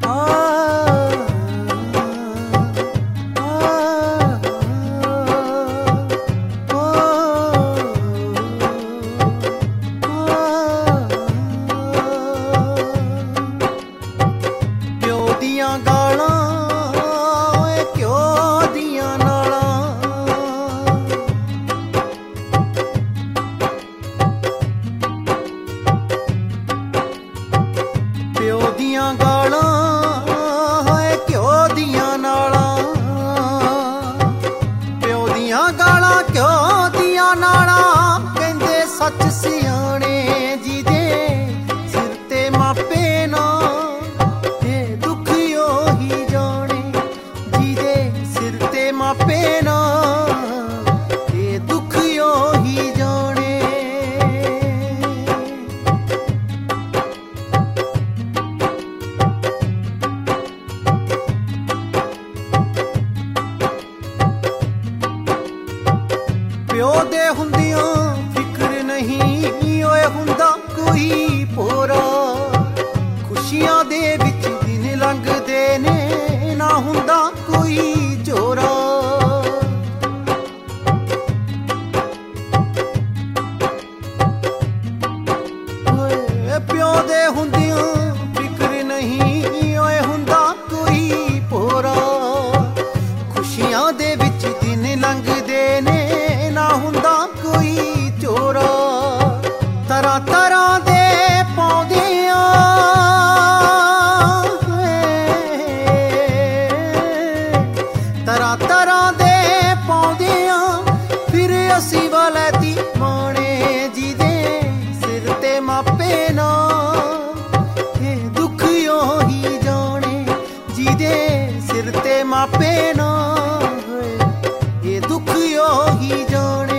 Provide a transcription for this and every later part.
ਪਿਓ ਦੇ ਹੁੰਦਿਆਂ ਫਿਕਰ ਨਹੀਂ ਓਏ ਹੁੰਦਾ ਕੋਈ ਪੋਰਾ, ਖੁਸ਼ੀਆਂ ਦੇ ਵਿੱਚ ਦਿਨ ਲੰਘਦੇ ਨੇ ਨਾ ਹੁੰਦਾ ਕੋਈ ਚੋਰਾ। ਓਏ ਪਿਓ ਦੇ ਹੁੰਦਿਆਂ ਫਿਕਰ ਨਹੀਂ ਓਏ ਹੁੰਦਾ ਕੋਈ ਪੋਰਾ, ਖੁਸ਼ੀਆਂ ਦੇ ਵਿੱਚ ਦਿਨ ਲੰਘਦੇ ਨੇ ਨਾ ਹੁੰਦਾ ਕੋਈ ਚੋਰਾ। ਤਰ੍ਹਾਂ ਤਰ੍ਹਾਂ ਦੇ ਪਾਉਂਦੇ ਆ ਤਰ੍ਹਾਂ ਤਰ੍ਹਾਂ ਦੇ ਪਾਉਂਦੇ ਆ ਫਿਰ ਅਸੀਂ ਵਾਲੇ ਦੀ ਮਾਣੇ ਜਿਹਦੇ ਸਿਰ ਤੇ ਮਾਪੇ ਨਾ, ਇਹ ਦੁੱਖ ਉਹੀ ਜਾਣੇ ਜਿਹਦੇ ਸਿਰ ਤੇ ਮਾਪੇ ਨਾ, ਇਹ ਦੁੱਖ ਉਹੀ ਜਾਣੇ।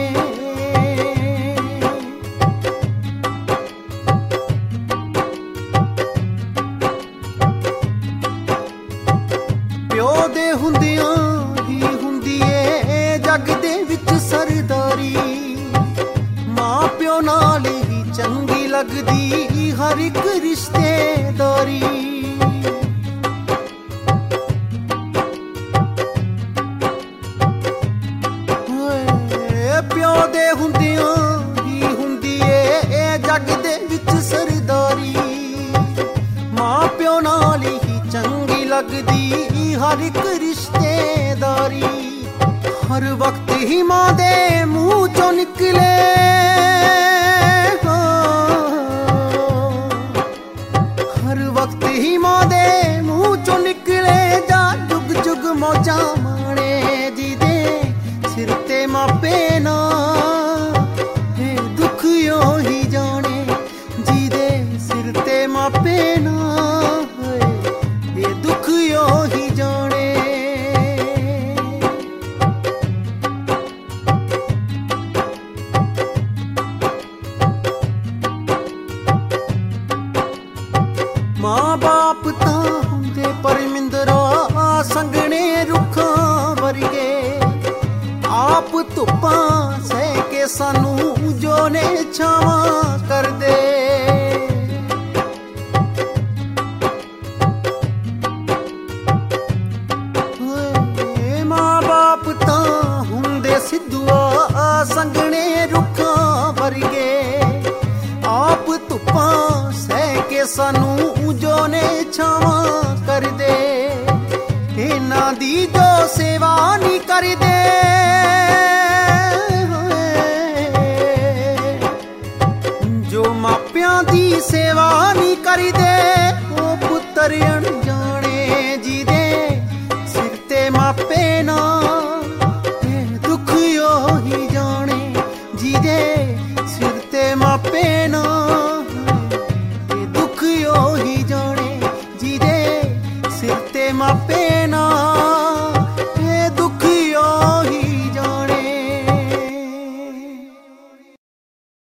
ਪਿਓ ਦੇ ਹੁੰਦਿਆਂ ਹੀ ਹੁੰਦੀ ਏ ਜੱਗ ਦੇ ਵਿੱਚ ਸਰਦਾਰੀ, ਮਾਂ ਪਿਓ ਨਾਲ ਹੀ ਚੰਗੀ ਲੱਗਦੀ ਹਰ ਇੱਕ ਰਿਸ਼ਤੇਦਾਰੀ। ਪਿਓ ਦੇ ਹੁੰਦਿਆਂ ਹੀ ਹੁੰਦੀ ਏ ਜੱਗ ਦੇ ਵਿੱਚ ਸਰਦਾਰੀ, ਮਾਂ ਪਿਓ ਨਾਲ ਹੀ ਚੰਗੀ ਲੱਗਦੀ ਹਰ ਇੱਕ ਰਿਸ਼ਤੇਦਾਰੀ। ਹਰ ਵਕਤ ਹੀ ਮਾਂ ਦੇ ਮੂੰਹ ਚੋਂ ਨਿਕਲੇ ਹਰ ਵਕਤ ਹੀ ਮਾਂ ਦੇ ਮੂੰਹ ਚੋਂ ਨਿਕਲੇ ਜਾ ਜੁਗ ਜੁਗ ਮੌਜਾਂ ਮਾਣੇ ਜਿਹਦੇ ਸਿਰ ਤੇ ਮਾਪੇ ਨਾ, ਇਹ ਦੁੱਖ ਉਹੀ ਜਾਣੇ ਜਿਹਦੇ ਸਿਰ ਤੇ ਮਾਪੇ ਨਾ, ਇਹ ਦੁੱਖ ਉਹੀ ਜਾਣੇ। ਮਾਂ ਬਾਪ ਤਾਂ ਹੁੰਦੇ ਪਰਮਿੰਦਰਾ ਸੰਘਣੇ ਰੁੱਖਾਂ ਵਰਗੇ, ਆਪ ਧੁੱਪਾਂ ਸਹਿ ਕੇ ਸਾਨੂੰ ਜੋ ਨੇ ਛਾਵਾਂ ਕਰਦੇ। ਮਾਂ ਬਾਪ ਤਾਂ ਹੁੰਦੇ ਸਿੱਧੂਆ ਸੰਘਣੇ ਰੁੱਖਾਂ ਵਰਗੇ, ਆਪ ਧੁੱਪਾਂ ਸਹਿ ਕੇ ਸਾਨੂੰ ਜੋ ਨੇ ਛਾਵਾਂ ਕਰਦੇ। ਇਹਨਾਂ ਦੀ ਜੋ ਸੇਵਾ ਨਹੀਂ ਕਰਦੇ